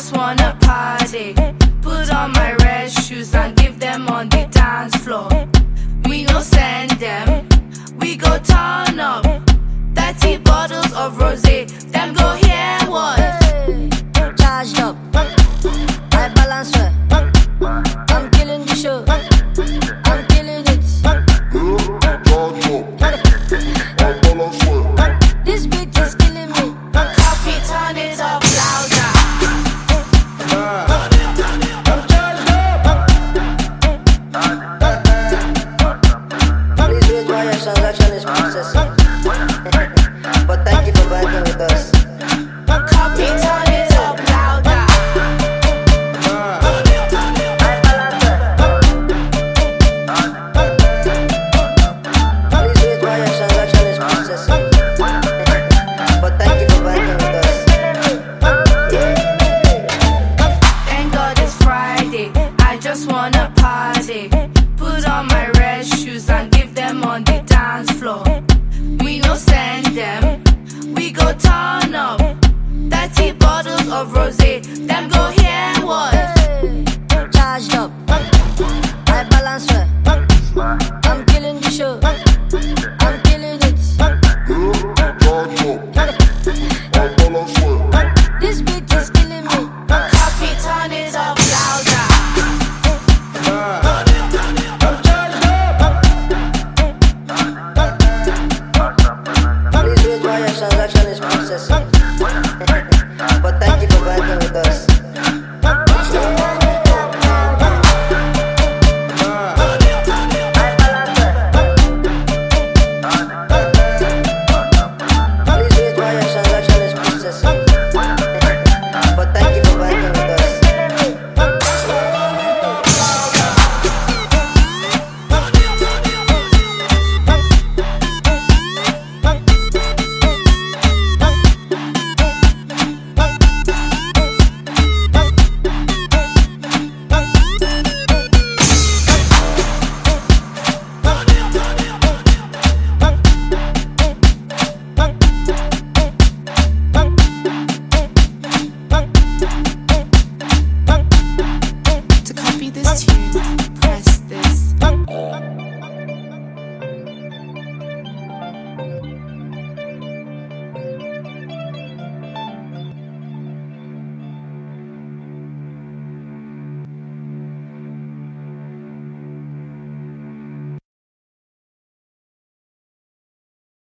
just wanna party. Put on my red shoes and give them on the dance floor. We no send them, we go turn up. 30 bottles of rosé, them go hear what? Charged up, I balance well. I'm killing the show, I'm killing it. This beat is killing me. Copy, turn it up louder. Please wait while your transaction is processing. But thank you for banking with us. Copy, turn it up louder. Please wait while your transaction is processing. But thank you for banking with us. Thank God it's Friday, I just wanna party. Put on my red shoes and give them on the dance floor. We no send them, we go turn up. 30 bottles of rosé, them go hear what? Charged up, I balance well. I'm killing the show, I'm killing it. This beat is killing me. Copy, turn it up louder. Please wait while your transaction is processing.